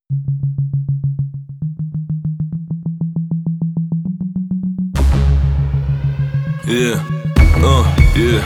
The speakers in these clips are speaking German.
Yeah, yeah.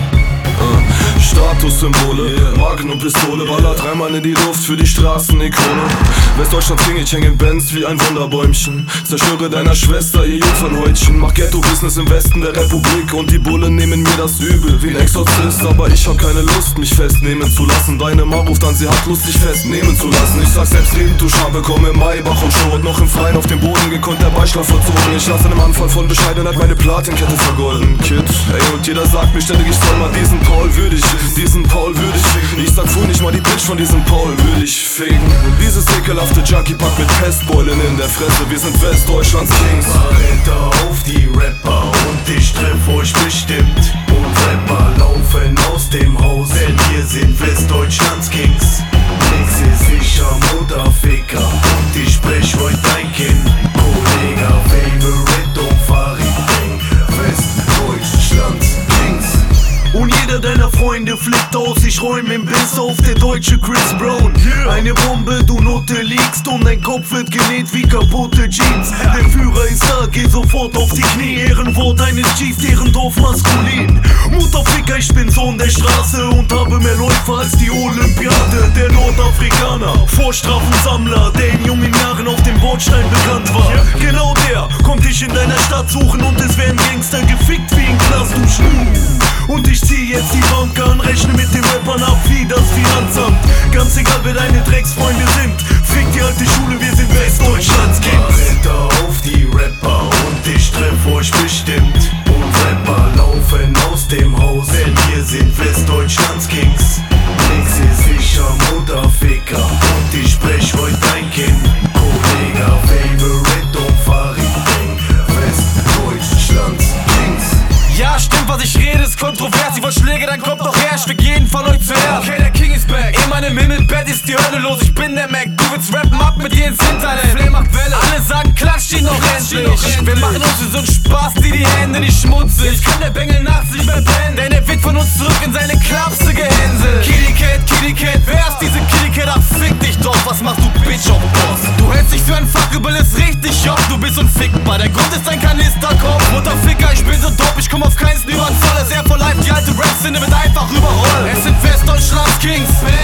Statussymbole, Marken und Pistole, baller dreimal in die Luft für die Straßenikone. Westdeutschlands King, ich häng in Benz wie ein Wunderbäumchen. Zerstöre deiner Schwester ihr Jungfernhäutchen. Mach Ghetto-Business im Westen der Republik und die Bullen nehmen mir das übel wie ein Exorzist. Aber ich hab keine Lust, mich festnehmen zu lassen. Deine Ma ruft an, sie hat Lust, dich festnehmen zu lassen. Ich sag selbstredend, du Scham, bekomme im Maybach und Show. Und noch im Freien auf dem Boden gekonnt, der Beischlaf verzogen. Ich lasse in einem Anfall von Bescheidenheit meine Platinkette vergolden. Kid, ey, und jeder sagt mir ständig, ich soll mal diesen Paul würdig ficken. Ich sag früh nicht mal die Bitch von diesem Paul würdig ficken. Dieses ekelhafte Junkie packt mit Pestbeulen in der Fresse. Wir sind Westdeutschlands Kings. Barretta auf die Rapper und ich treff euch bestimmt. Und Rapper laufen aus dem Haus, denn wir sind Westdeutschlands Kings. Nix ist sicher, Mutterficker, und ich sprech heute dein Kind. Kollege, Favorite und Farid Bang, Westdeutschlands Kings. Und jeder deiner Freunde flippt aus, ich räum im Biss auf der deutsche Chris Brown. Eine Bombe, du Nutte liegst und dein Kopf wird genäht wie kaputte Jeans. Der Führer ist da, geh sofort auf die Knie. Ehrenwort eines Chief, deren Dorf maskulin. Mutterficker, ich bin Sohn der Straße und habe mehr Läufer als die Olympiade. Der Nordafrikaner, Vorstrafensammler, der in jungen Jahren auf dem Bordstein bekannt war. Genau der kommt dich in deiner Stadt suchen und es werden Gangster gefickt wie in Knast, du Schnu. Und ich zieh jetzt die Bank an, rechne mit den Rappern ab wie das Finanzamt. Ganz egal wer deine Drecksfreunde sind, fick die alte Schule, wir sind Westdeutschlands Kings. Barretta auf die Rapper und ich treff euch bestimmt. Und Rapper laufen aus dem Haus, denn wir sind Westdeutschlands Kings. Nix ist sicher, Mutterficker, und ich sprech heute dein Kind. Kollege, Favorite und Farid Bang, Westdeutschlands Kings. Ja, stimmt, was ich rede, ist kontrovers. Ich wollt Schläge, dann kommt doch her, ich fick jeden von euch zuerst. Okay, der King ist back. In meinem Himmelbett ist die Hölle los, ich bin der Mac. Du willst rappen, ab mit dir ins Internet. Flame macht Welle, alle sagen, klatsch ihn noch endlich. Wir machen uns für so einen Spaß, die Hände nicht schmutzig. Jetzt kann der Bengel nachts nicht mehr pennen, denn er wird von uns zurück in seine Klapse gehänselt. Kitty Cat, wer ist diese Kitty Cat? Ach, fick dich doch, was machst du, Bitch, auf Boss? Du hältst dich für ein Fuckable, ist richtig job. Du bist unfickbar, der Grund ist ein Kanisterkopf. Mutterficker, ich bin so dope, ich komm auf keins über den Zoll. Er ist eher for life, die alte Rap-Szene wird einfach überrollt. Es sind Westdeutschlands Kings.